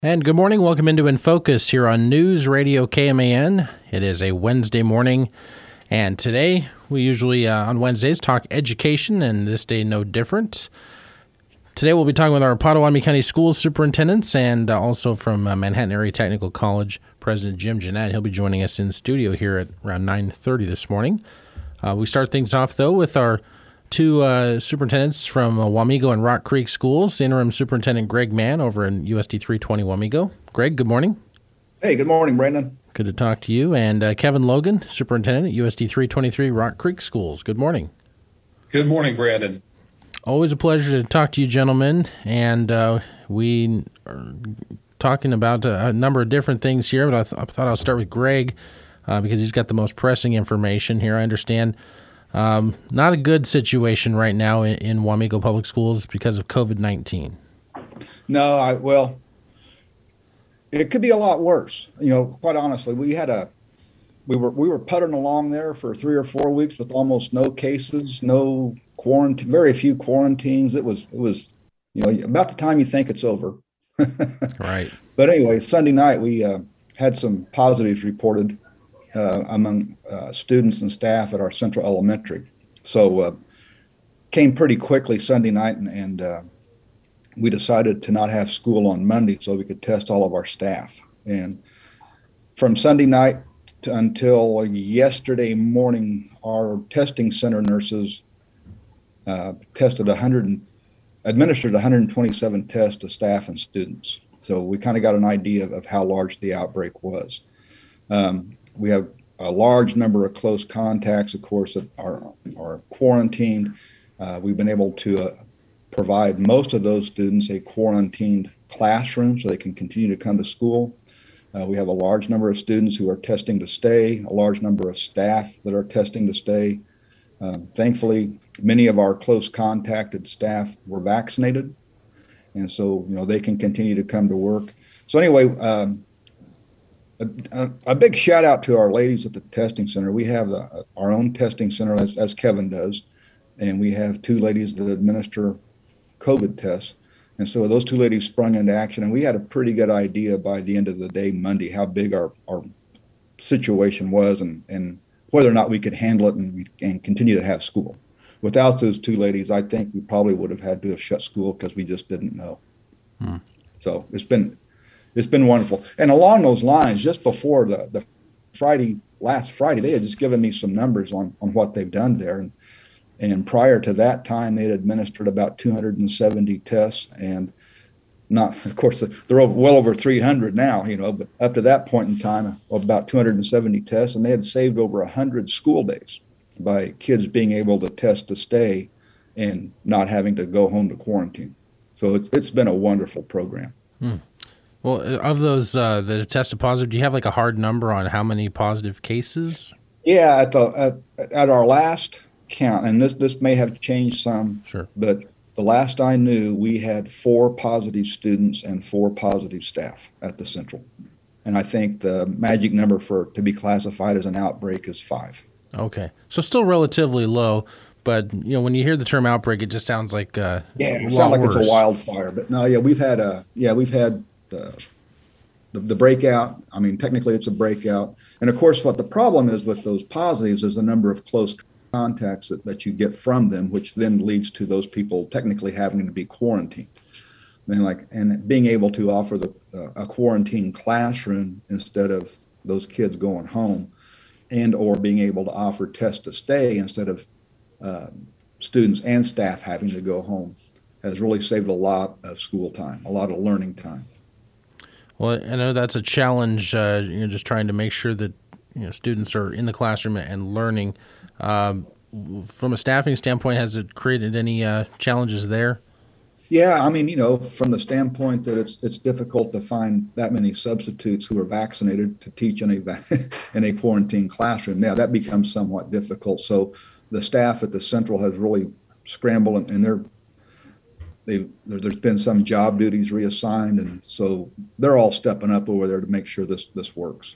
And good morning. Welcome into In Focus here on News Radio KMAN. It is a Wednesday morning, and today we usually on Wednesdays talk education, and this day no different. Today we'll be talking with our Potawatomi County Schools superintendents and also from Manhattan Area Technical College, President Jim Jeanette. He'll be joining us in studio here at around 9:30 this morning. We start things off, though, with our two superintendents from Wamego and Rock Creek Schools, Interim Superintendent Greg Mann over in USD 320 Wamego. Greg, good morning. Hey, good morning, Brandon. Good to talk to you. And Kevin Logan, Superintendent at USD 323 Rock Creek Schools. Good morning. Good morning, Brandon. Always a pleasure to talk to you, gentlemen. And we are talking about a number of different things here, but I thought I'll start with Greg because he's got the most pressing information here. I understand not a good situation right now in Wamego Public Schools because of COVID-19. No, well, it could be a lot worse. Quite honestly, we were puttering along there for 3 or 4 weeks with almost no cases, no quarantine, very few quarantines. It was about the time you think it's over. Right. But anyway, Sunday night we had some positives reported among students and staff at our Central Elementary. So came pretty quickly Sunday night, and we decided to not have school on Monday so we could test all of our staff. And from Sunday night until yesterday morning, our testing center nurses administered 127 tests to staff and students. So we kind of got an idea of how large the outbreak was. We have a large number of close contacts, of course, that are quarantined. We've been able to provide most of those students a quarantined classroom so they can continue to come to school. We have a large number of students who are testing to stay, a large number of staff that are testing to stay. Thankfully, many of our close contacted staff were vaccinated, and so they can continue to come to work. So anyway, a big shout out to our ladies at the testing center. We have our own testing center, as Kevin does, and we have two ladies that administer COVID tests. And so those two ladies sprung into action, and we had a pretty good idea by the end of the day, Monday, how big our situation was and whether or not we could handle it and continue to have school. Without those two ladies, I think we probably would have had to have shut school because we just didn't know. So it's been wonderful. And along those lines, just before the last Friday, they had just given me some numbers on what they've done there. And prior to that time, they had administered about 270 tests, and of course, they're well over 300 now, but up to that point in time, about 270 tests, and they had saved over 100 school days by kids being able to test to stay and not having to go home to quarantine. So it's been a wonderful program. Well, of those that have tested positive, do you have like a hard number on how many positive cases? Yeah, at our last count, and this may have changed some, Sure, but the last I knew, we had 4 positive students and 4 positive staff at the Central. And I think the magic number to be classified as an outbreak is 5. Okay, so still relatively low, but when you hear the term outbreak, it just sounds like it sounds like worse. It's a wildfire. But no, we've had the breakout. I mean, technically it's a breakout. And of course, what the problem is with those positives is the number of close contacts that you get from them, which then leads to those people technically having to be quarantined. And being able to offer a quarantine classroom instead of those kids going home, and or being able to offer test to stay instead of students and staff having to go home has really saved a lot of school time, a lot of learning time. Well, I know that's a challenge, just trying to make sure that students are in the classroom and learning. From a staffing standpoint, has it created any challenges there? Yeah, I mean, from the standpoint that it's difficult to find that many substitutes who are vaccinated to teach in a quarantine classroom. Now that becomes somewhat difficult. So the staff at the Central has really scrambled, and there's been some job duties reassigned, and so they're all stepping up over there to make sure this works.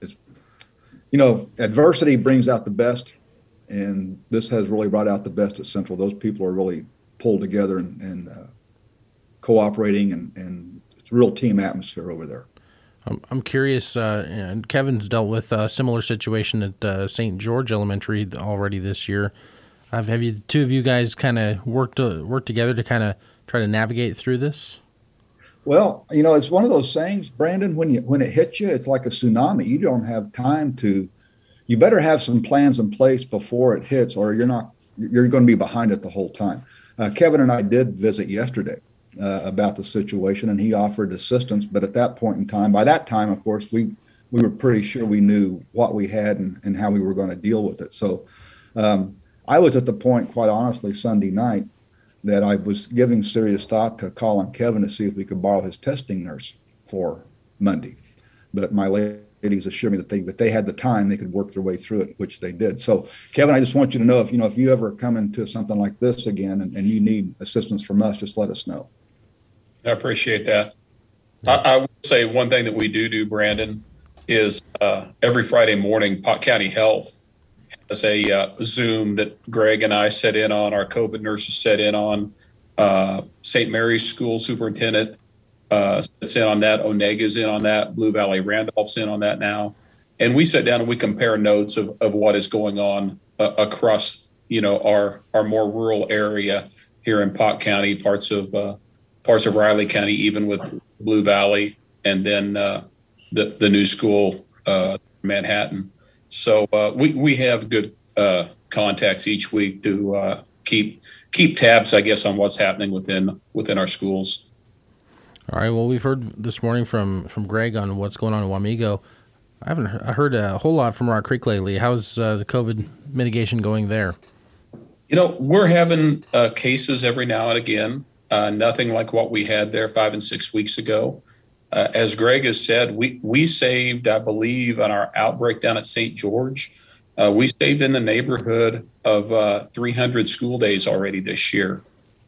Adversity brings out the best, and this has really brought out the best at Central. Those people are really pulled together and cooperating, and it's real team atmosphere over there. I'm curious, and Kevin's dealt with a similar situation at St. George Elementary already this year. Have you two of you guys kind of worked together to kind of try to navigate through this? Well, it's one of those things, Brandon, when it hits you, it's like a tsunami. You don't have time to, you better have some plans in place before it hits, or you're going to be behind it the whole time. Kevin and I did visit yesterday about the situation, and he offered assistance. But at that point in time, by that time, of course, we were pretty sure we knew what we had and how we were going to deal with it. So I was at the point, quite honestly, Sunday night, that I was giving serious thought to calling Kevin to see if we could borrow his testing nurse for Monday. But my ladies assured me that if they had the time, they could work their way through it, which they did. So, Kevin, I just want you to know if you ever come into something like this again and you need assistance from us, just let us know. I appreciate that. I would say one thing that we do, Brandon, is every Friday morning, Pot County Health has a Zoom that Greg and I set in on, our COVID nurses set in on, St. Mary's School Superintendent sits in on that, Onega's in on that, Blue Valley Randolph's in on that now. And we sit down and we compare notes of what is going on across, our more rural area here in Pot County, parts of Riley County, even with Blue Valley, and then the new school, Manhattan. So we have good contacts each week to keep tabs, I guess, on what's happening within our schools. All right. Well, we've heard this morning from Greg on what's going on in Wamego. I haven't heard a whole lot from Rock Creek lately. How's the COVID mitigation going there? We're having cases every now and again. Nothing like what we had there 5 and 6 weeks ago. As Greg has said, we saved, I believe, on our outbreak down at St. George, we saved in the neighborhood of 300 school days already this year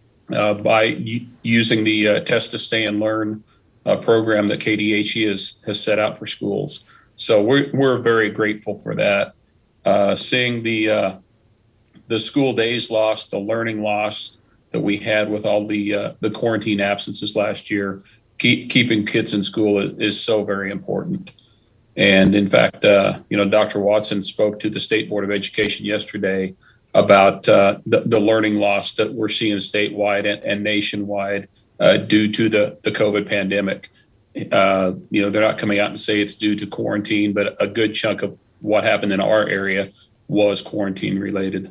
by using the Test to Stay and Learn program that KDHE has set out for schools. So we're very grateful for that. Seeing the school days lost, the learning lost that we had with all the quarantine absences last year, keeping kids in school is so very important. And in fact, Dr. Watson spoke to the State Board of Education yesterday about the learning loss that we're seeing statewide and nationwide due to the COVID pandemic. They're not coming out and say it's due to quarantine, but a good chunk of what happened in our area was quarantine related.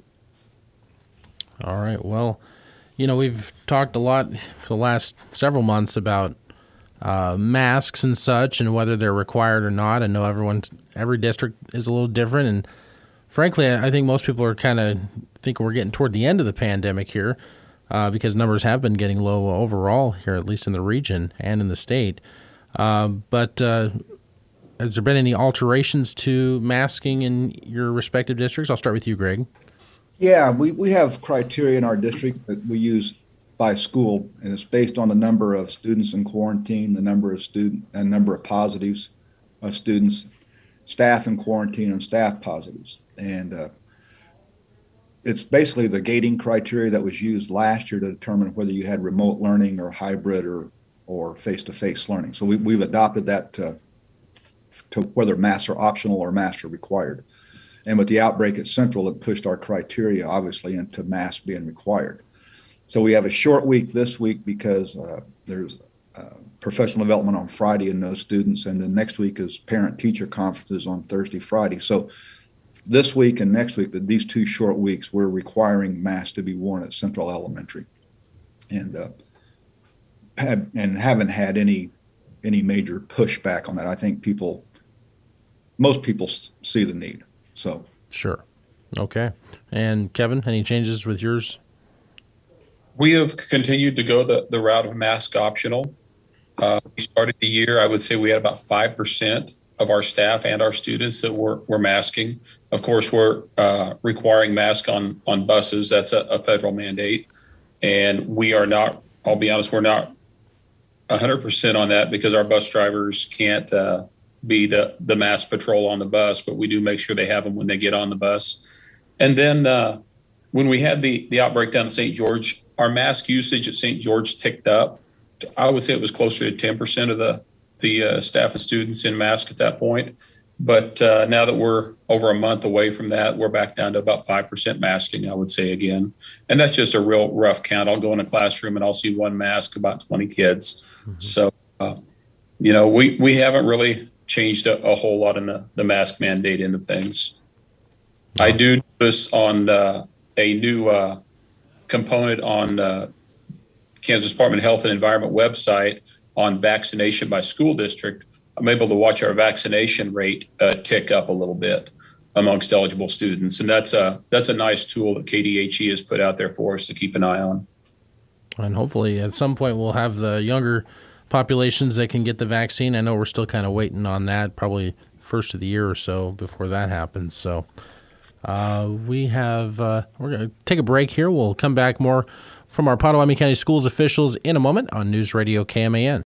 All right. Well, we've talked a lot for the last several months about masks and such and whether they're required or not. I know every district is a little different. And frankly, I think most people are kind of thinking we're getting toward the end of the pandemic here because numbers have been getting low overall here, at least in the region and in the state. But has there been any alterations to masking in your respective districts? I'll start with you, Greg. Yeah, we have criteria in our district that we use by school, and it's based on the number of students in quarantine, the number of positives of students, staff in quarantine, and staff positives. And it's basically the gating criteria that was used last year to determine whether you had remote learning or hybrid or face-to-face learning. So we've adopted that to whether masks are optional or masks are required. And with the outbreak at Central, it pushed our criteria, obviously, into masks being required. So we have a short week this week because there's professional development on Friday and no students. And then next week is parent-teacher conferences on Thursday, Friday. So this week and next week, these 2 short weeks, we're requiring masks to be worn at Central Elementary. And haven't had any major pushback on that. I think most people see the need. So sure. Okay. And Kevin, any changes with yours? We have continued to go the route of mask optional. We started the year, I would say we had about 5% of our staff and our students that were masking. Of course, we're requiring masks on buses. That's a federal mandate. And we are not, I'll be honest, we're not 100% on that because our bus drivers can't be the mask patrol on the bus, but we do make sure they have them when they get on the bus. And then when we had the outbreak down at St. George, our mask usage at St. George ticked up I would say it was closer to 10% of the staff and students in mask at that point. But now that we're over a month away from that, we're back down to about 5% masking, I would say again. And that's just a real rough count. I'll go in a classroom and I'll see one mask, about 20 kids. Mm-hmm. So, we haven't really changed a whole lot in the mask mandate end of things. I do notice on a new component on Kansas Department of Health and Environment website on vaccination by school district. I'm able to watch our vaccination rate tick up a little bit amongst eligible students. And that's a nice tool that KDHE has put out there for us to keep an eye on. And hopefully at some point we'll have the younger populations that can get the vaccine. I know we're still kind of waiting on that, probably first of the year or so before that happens. So we're going to take a break here. We'll come back more from our Pottawatomie County Schools officials in a moment on News Radio KMAN.